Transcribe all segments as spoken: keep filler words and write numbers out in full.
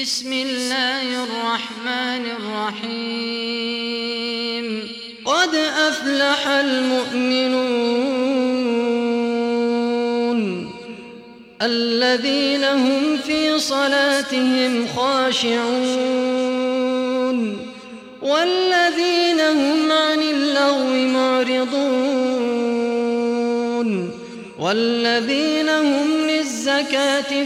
بسم الله الرحمن الرحيم قد أفلح المؤمنون الذين هم في صلاتهم خاشعون والذين هم عن اللغو معرضون والذين هم للزكاة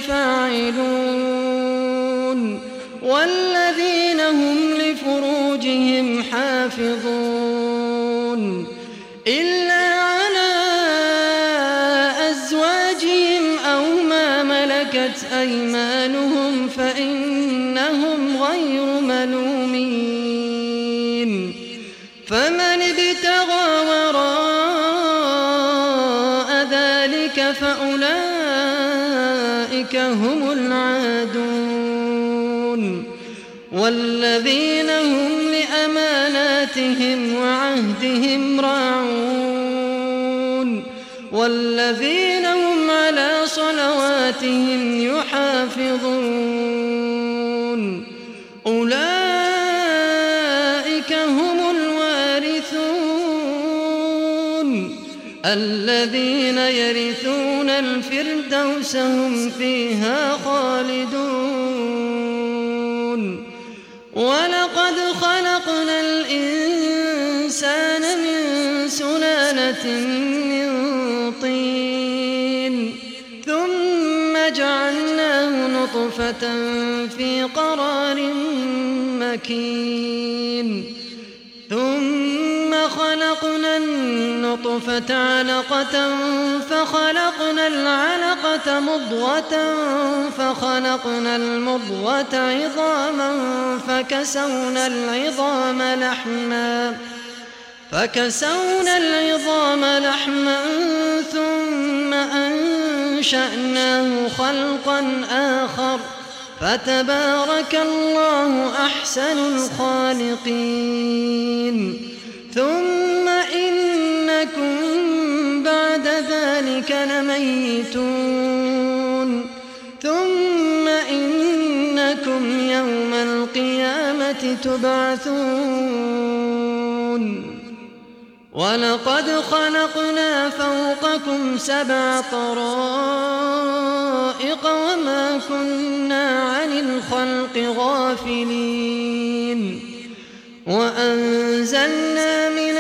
فاعلون والذين هم لفروجهم حافظون إلا على أزواجهم أو ما ملكت أيمانهم فإنهم غير ملومين فمن ابتغى وراء ذلك فأولئك هم العادون والذين هم لأماناتهم وعهدهم راعون والذين هم على صلواتهم يحافظون أولئك هم الوارثون الذين يرثون الفردوس هم فيها خالدون ولقد خلقنا الإنسان من سلالة من طين ثم جعلناه نطفة في قرار مكين ثم خلقنا النطفة علقة فخلقنا العلقة مضغة فخلقنا المضغة عظاما فكسونا العظام لحما فكسونا العظام لحما ثم أنشأناه خلقا آخر فتبارك الله أحسن الخالقين ثم إنكم بعد ذلك لميتون ثم إنكم يوم القيامة تبعثون ولقد خلقنا فوقكم سبع طرائق وما كنا عن الخلق غافلين وأنزلنا من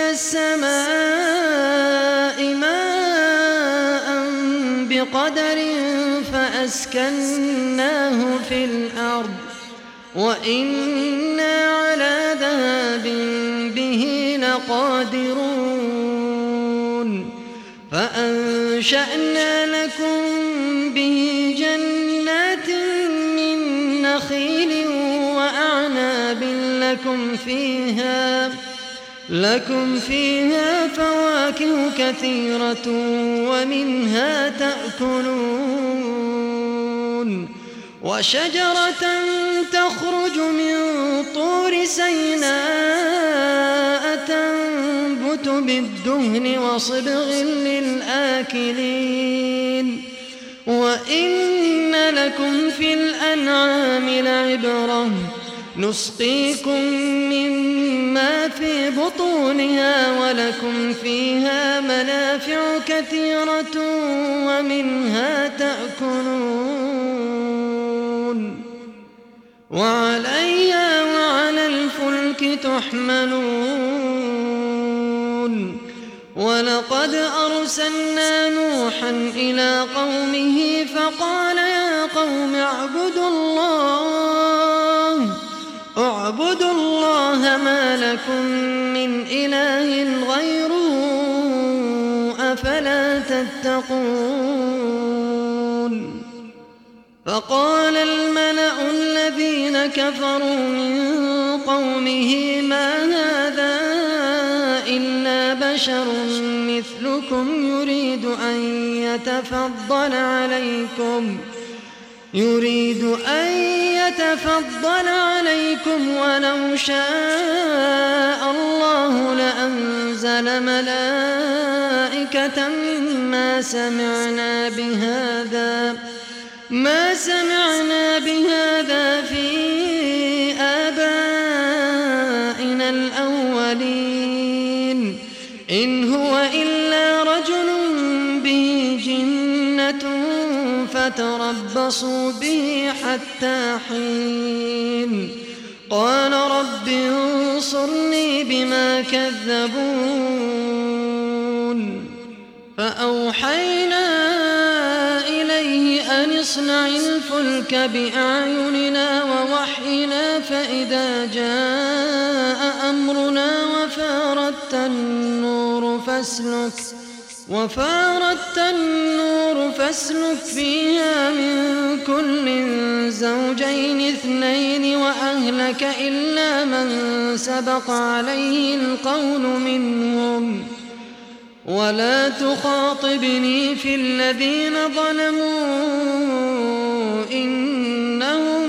السماء ماء بقدر فأسكناه في الأرض وإنا على ذهاب به لقادرون فأنشأنا لكم به جنات من نخيل وأعناب لكم فيها لكم فيها فواكه كثيرة ومنها تأكلون وشجرة تخرج من طور سيناء تنبت بالدهن وصبغ للآكلين وإن لكم في الأنعام لعبرة نسقيكم مما في بطونها ولكم فيها منافع كثيرة ومنها تأكلون وعليها وعلى الفلك تحملون ولقد أرسلنا نوحا إلى قومه فقال يا قوم اعبدوا الله اعبدوا الله ما لكم من إله غيره أفلا تتقون فقال الملأ الذين كفروا من قومه ما هذا إلا بشر مثلكم يريد أن يتفضل عليكم يريد أن يتفضل عليكم ولو شاء الله لأنزل ملائكة ما سمعنا بهذا ما سمعنا بهذا في الأولين إن هو إلا رجل به جنة فتربصوا به حتى حين قال رب انصرني بما كذبون فأوحينا إليه أن اصنع الفلك بأعيننا ووحينا فإذا جاء أمرنا وفارت النور فاسلك وفارت النور فاسلك فيها من كل زوجين اثنين وأهلك إلا من سبق عليه القول منهم ولا تخاطبني في الذين ظلموا إنهم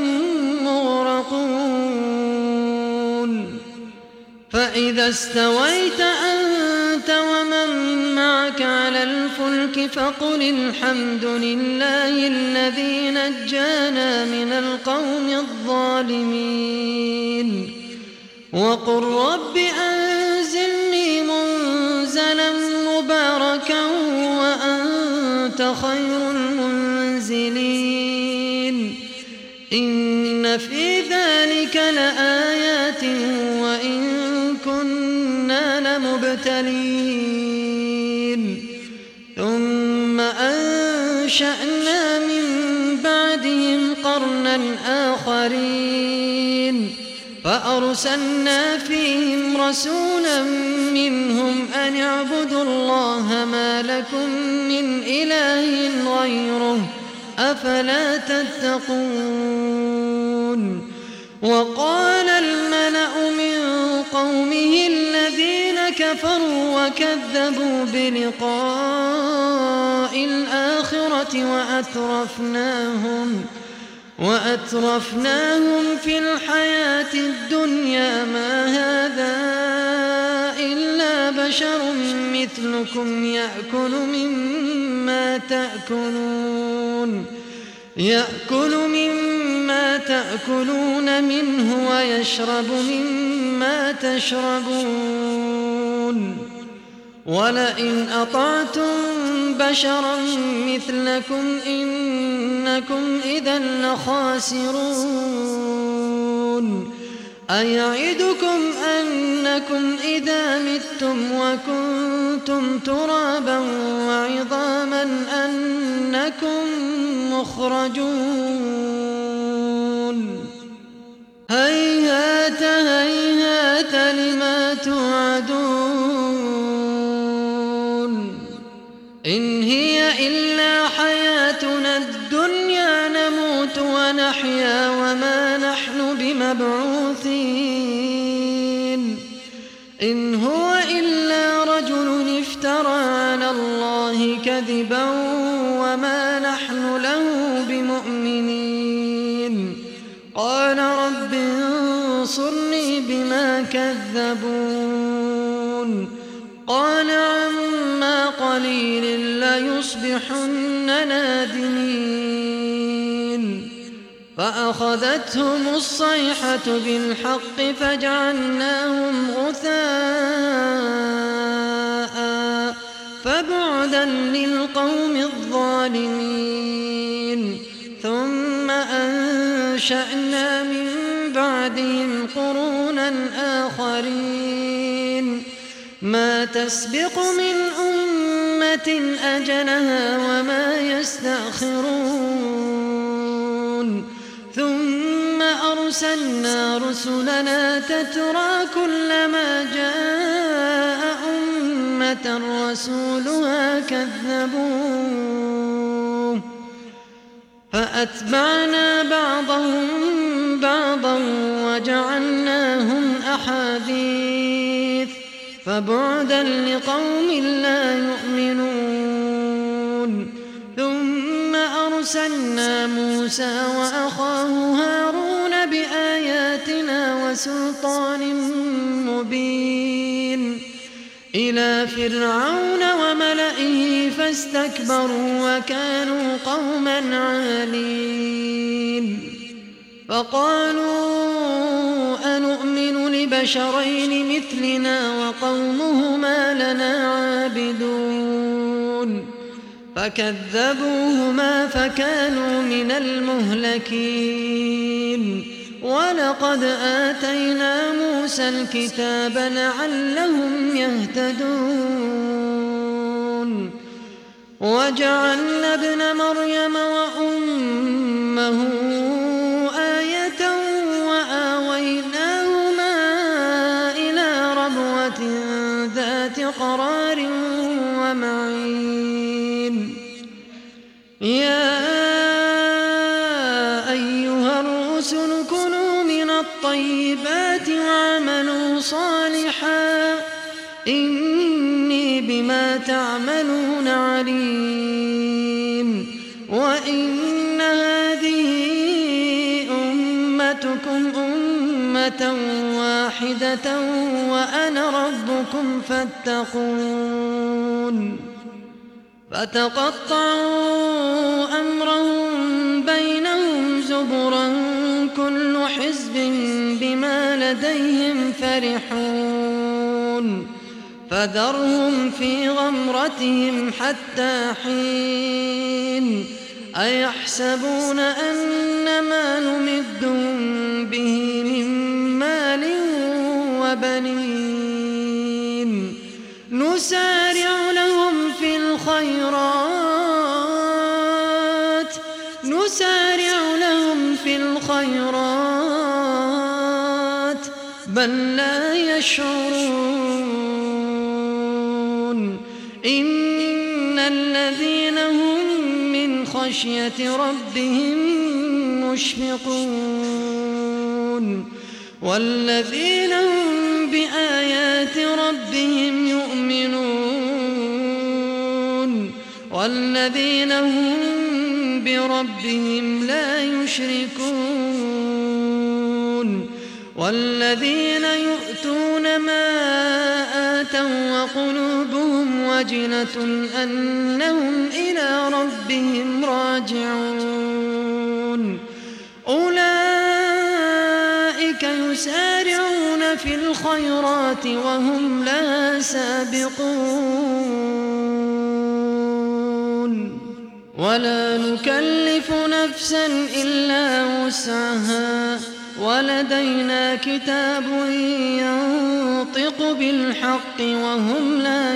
مغرقون فإذا استويت أنت ومن معك على الفلك فقل الحمد لله الذي نجانا من القوم الظالمين وقل رب أنزلني منزلا مباركا وأنت خير المنزلين إن في ذلك لآيات وإن كنا لمبتلين ثم أنشأنا من بعدهم قرنا آخرين فأرسلنا فيهم رسولا منهم أن اعبدوا الله ما لكم من إله غيره أفلا تتقون وقال الملأ من قومه الذين كفروا وكذبوا بلقاء الآخرة وأترفناهم وأترفناهم في الحياة الدنيا ما هذا إلا بشر مثلكم يأكل مما تأكلون يأكل مما تأكلون منه ويشرب مما تشربون ولئن أطعتم بشرا مثلكم إنكم إذا لخاسرون أيعدكم أنكم إذا متم وكنتم ترابا وعظاما أنكم مخرجون هيهات هيهات لما توعدون إن هي إلا حياتنا الدنيا نموت ونحيا وما نحن بمبعوثين إن هو إلا رجل افترى على الله كذبا وما نحن له بمؤمنين قال رب انصرني بما كذبون قال عما قليل ليصبحن نادمين فأخذتهم الصيحة بالحق فجعلناهم غثاء فبعدا للقوم الظالمين ثم أنشأنا من بعدهم قرونا آخرين ما تسبق من أمة أجلها وما يستأخرون ثم أرسلنا رسلنا تترى كلما جاء أمة رسولها كذبوه فأتبعنا بعضهم بعضا وجعلناهم أحاديث فبعدا لقوم لا يؤمنون ثم أرسلنا موسى وأخاه هارون بآياتنا وسلطان مبين إلى فرعون وملئه فاستكبروا وكانوا قوما عالين فقالوا أنؤمن بشرين مثلنا وقومهما لنا عابدون فكذبوهما فكانوا من المهلكين ولقد آتينا موسى الكتاب لعلهم يهتدون وجعلنا ابن مريم وأمه آية وآويناهما إلى ربوة ذات قرار ومعين يا أيها الرسل كلوا من الطيبات واعملوا صالحا إني بما تعملون عليم وإن هذه أمتكم أمة واحدة وأنا ربكم فاتقون فتقطعوا أمرهم بينهم زبرا كل حزب بما لديهم فرحون فذرهم في غمرتهم حتى حين أيحسبون أن ما نمدهم به من مال وبنين نسارع لهم في الخيرات نسارع لهم في الخيرات بل لا يشعرون إن الذين هم من خشية ربهم مشفقون والذين هم بآيات ربهم يؤمنون والذين هم بربهم لا يشركون والذين يؤتون ما آتوا وقلوبهم وجلة أنهم إلى ربهم راجعون أولئك يسارعون في الخيرات وهم لها سابقون ولا نكلف نفسا إلا وسعها ولدينا كتاب ينطق بالحق وهم لا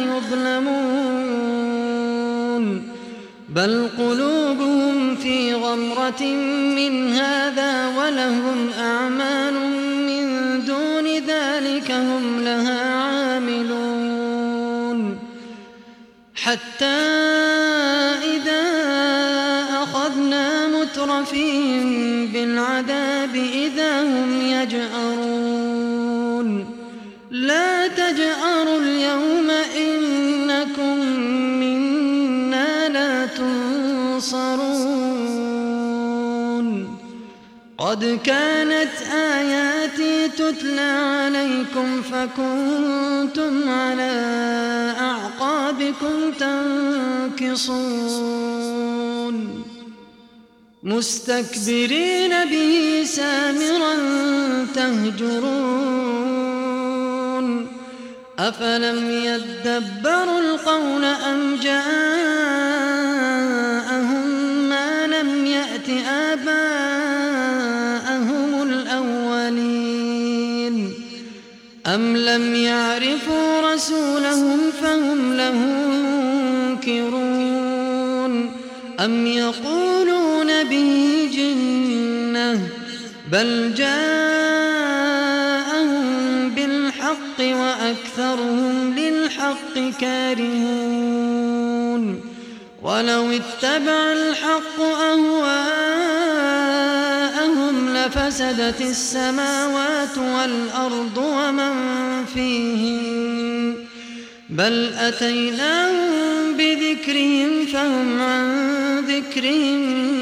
يظلمون بل قلوبهم في غمرة من هذا ولهم أعمال من دون ذلك هم لها عاملون حتى إذا أخذنا مترفيهم بالعذاب إذا هم يجأرون لا تجأروا اليوم إنكم منا لا تنصرون قد كانت آياتي تتلى عليكم فكنتم على أعقابكم تنكصون مستكبرين به سامرا تهجرون أفلم يدبروا القول أم جاءهم ما لم يأت آباءهم الأولين أم لم يعرفوا رسولهم فهم له منكرون أم يقولون به جنة بل جاءهم بالحق وأكثرهم للحق كارهون ولو اتبع الحق أهواءهم لفسدت السماوات والأرض ومن فيهن بل أتيناهم بذكرهم فهم عن ذكرهم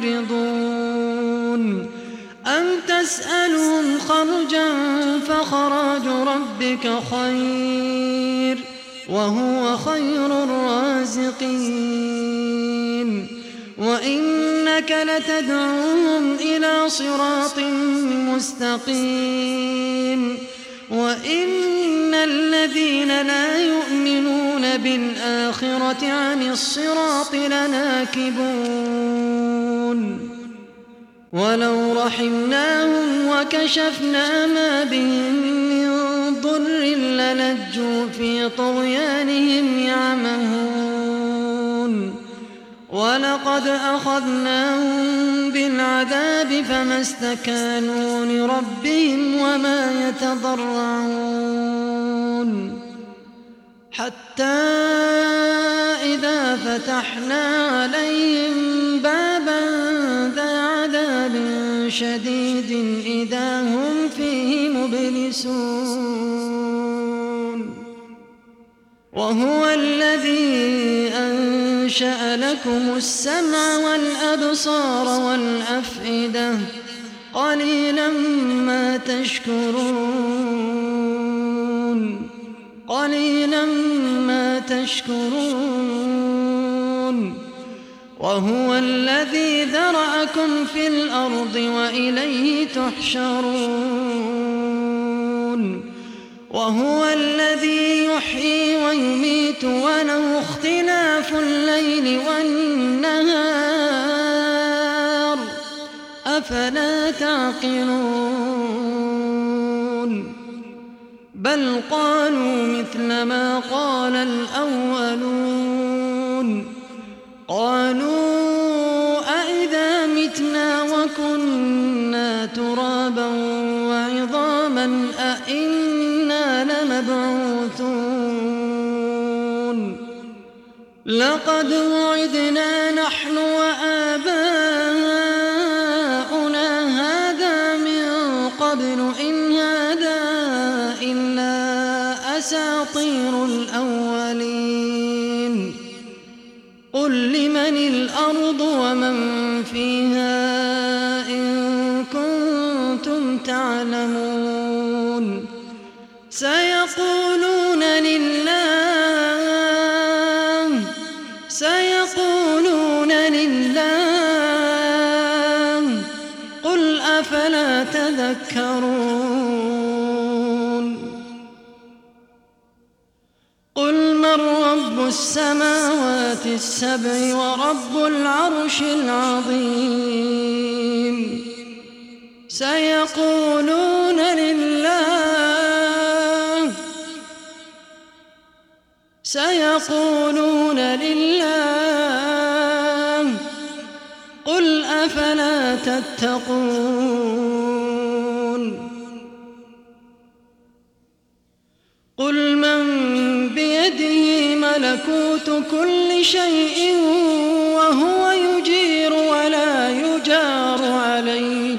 معرضون أم تسألهم خرجا فخراج ربك خير وهو خير الرازقين وإنك لتدعوهم إلى صراط مستقيم وإن الذين لا يؤمنون بالآخرة عن الصراط لناكبون ولو رحمناهم وكشفنا ما بهم من ضر للجوا في طغيانهم يعمهون ولقد أخذناهم بالعذاب فما استكانوا لربهم وما يتضرعون حتى إذا فتحنا عليهم بابا ذا عذاب شديد إذا هم فيه مبلسون وهو الذي أنشأ لكم السمع والأبصار والأفئدة قليلا ما تشكرون قليلا ما تشكرون وهو الذي ذرأكم في الأرض وإليه تحشرون وهو الذي يحيي ويميت وله اختلاف الليل والنهار أفلا تعقلون بل قالوا مثل ما قال الأولون قالوا أئذا متنا وكنا ترابا وعظاما أئنا لمبعوثون لقد وعدنا نحن وآباؤنا هذا من قبل إن هذا إلا أساطير الأولين قل لمن الأرض ومن فيها إن كنتم تعلمون سيقولون لله سيقولون لله قل أفلا تذكرون قل من رب السماوات السبع ورب العرش العظيم سيقولون لله سيقولون لله قل أفلا تتقون قل من بيده ملكوت كل شيء وهو يجير ولا يجار عليه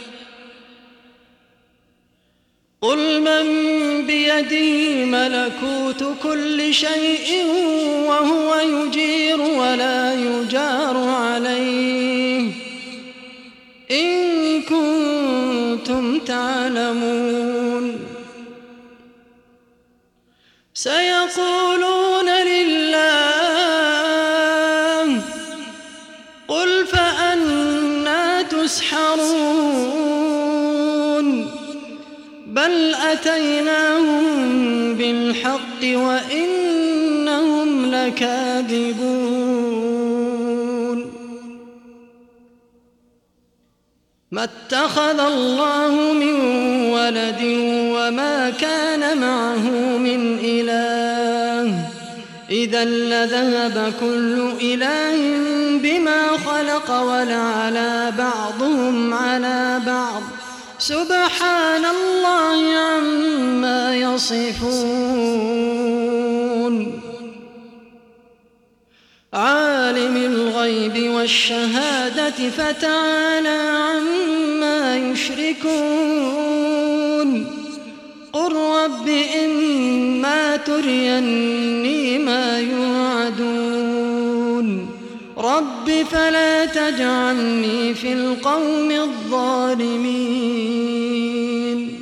قل من بيده ملكوت كل شيء وهو يجير ولا يجار عليه إن كنتم تعلمون سيقولون لله قل فأنى تسحرون بل أتيناهم بالحق وإنهم لكاذبون ما اتخذ الله من ولد وما كان معه من إله إذا لذهب كل إله بما خلق ولعلى بعضهم على بعض سبحان الله عما يصفون عالم الغيب والشهادة فتعالى عما يشركون قل رب إما تريني ما يوعدون رب فلا تجعلني في القوم الظالمين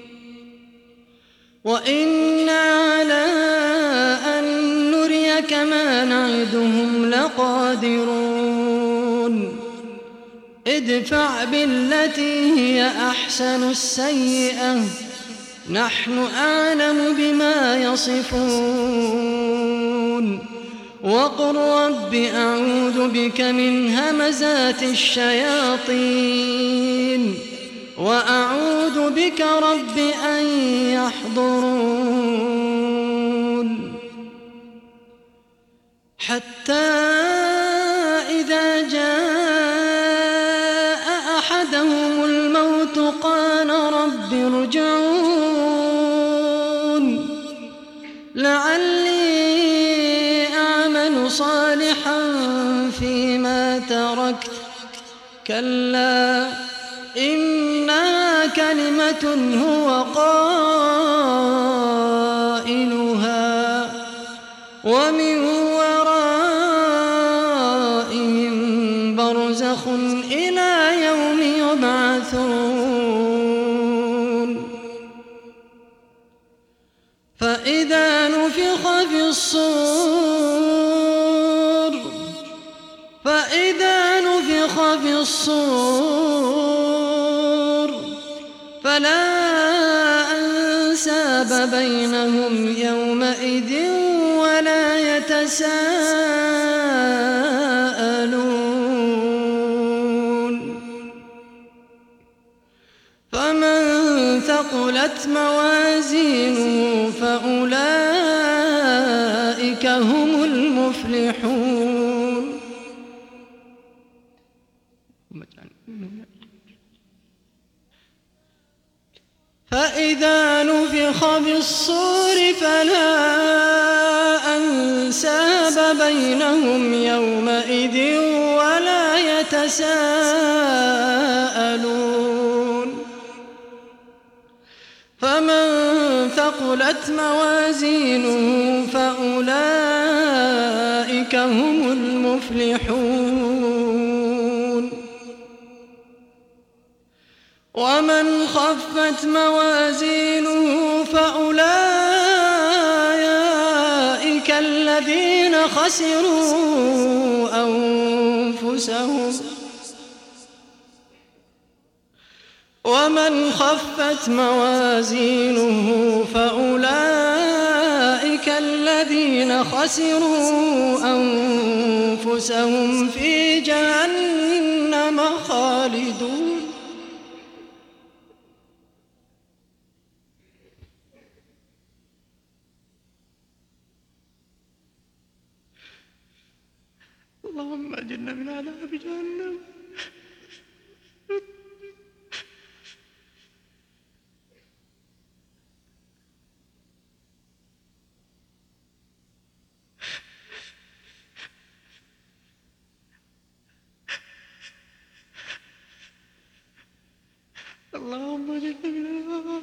وإنا على أن نريك ما نعدهم لقادرون ادفع بالتي هي أحسن السيئة نحن أعلم بما يصفون وقل رب أعوذ بك من همزات الشياطين وأعوذ بك رب أن يحضرون حتى إذا جاء أحدهم الموت قال رب ارجعون لعلي أعمل صالحا فيما تركت كلا إنها كلمة هو قائلها ومن ورائهم برزخ إلى يوم يبعثون فإذا نفخ في الصور فإذا نفخ في الصور فلا أنساب بينهم يومئذ ولا يتساءلون فمن ثقلت موازينه فأولئك هم المفلحون فإذا نفخ بالصور فلا أنساب بينهم يومئذ ولا يتساءلون فمن ثقلت موازينه فأولئك هم المفلحون ومن خفت موازينه فأولئك الذين خسروا أنفسهم ومن خفت موازينه فأولئك الذين خسروا أنفسهم في جهنم خالدون اللهم أجرنا من عذاب جهنم. اللهم أجرنا من النار.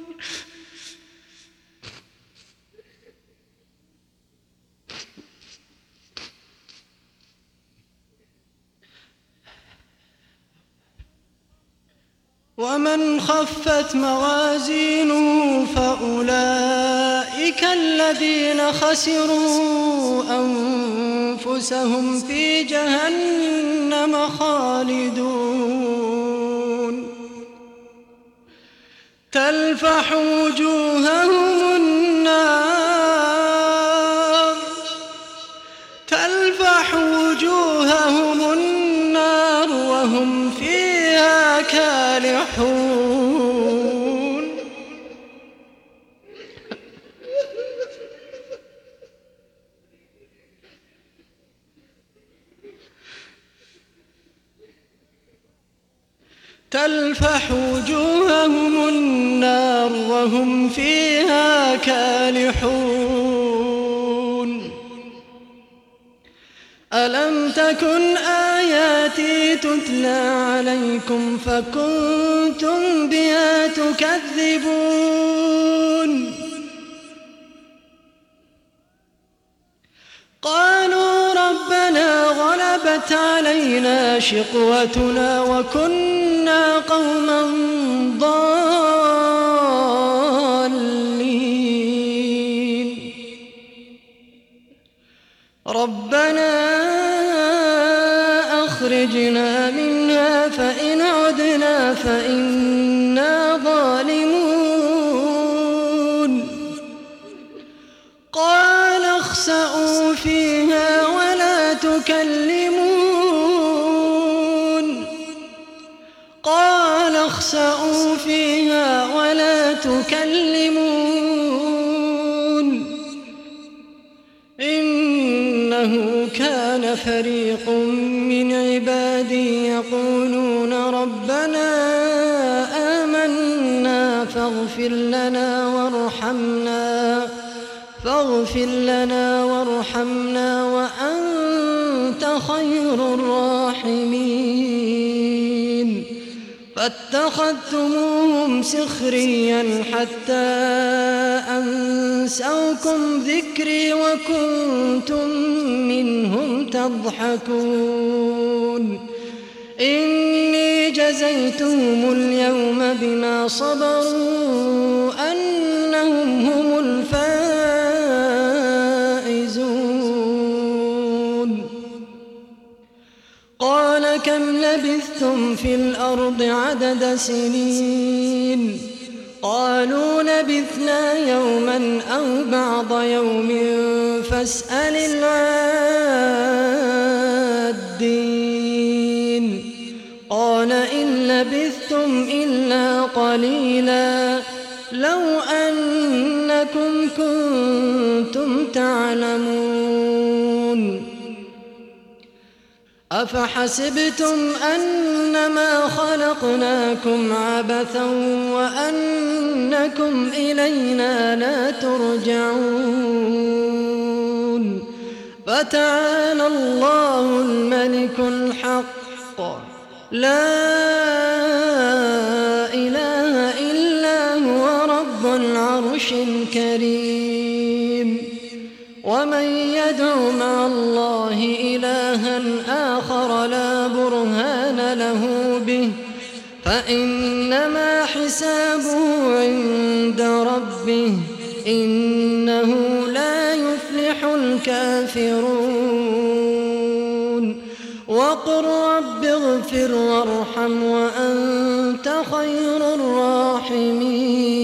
ومن خفت موازينه فأولئك الذين خسروا أنفسهم في جهنم خالدون تلفح وجوههم النار تلفح وجوههم النار وهم فيها كالحون تلفح وجوههم النار وهم فيها كالحون ألم تكن آياتي تتلى عليكم فكنتم بها تكذبون قالوا ربنا غلبت علينا شقوتنا وكنا قوما ضالين ربنا أخرجنا منها فإن عدنا فإنا ظالمون تكلمون قال اخسئوا فيها ولا تكلمون إنه كان فريق من عبادي يقولون ربنا آمنا فاغفر لنا وارحمنا فاغفر لنا وارحمنا وأنت خير الراحمين فاتخذتموهم سخريا حتى أنسوكم ذكري وكنتم منهم تضحكون إني جزيتهم اليوم بما صبروا أنهم هم الفائزون قال كم لبثتم في الأرض عدد سنين قالوا لبثنا يوما أو بعض يوم فاسأل العادين قال إن لبثتم إلا قليلا لو أنكم كنتم تعلمون أفحسبتم أنما خلقناكم عبثا وأنكم إلينا لا ترجعون فتعالى الله الملك الحق لا إله إلا هو رب العرش الكريم ومن يدع مع الله إلها آخر لا برهان له به فإنما حسابه عند ربه إنه لا يفلح الكافرون وقل رب اغفر وارحم وأنت خير الراحمين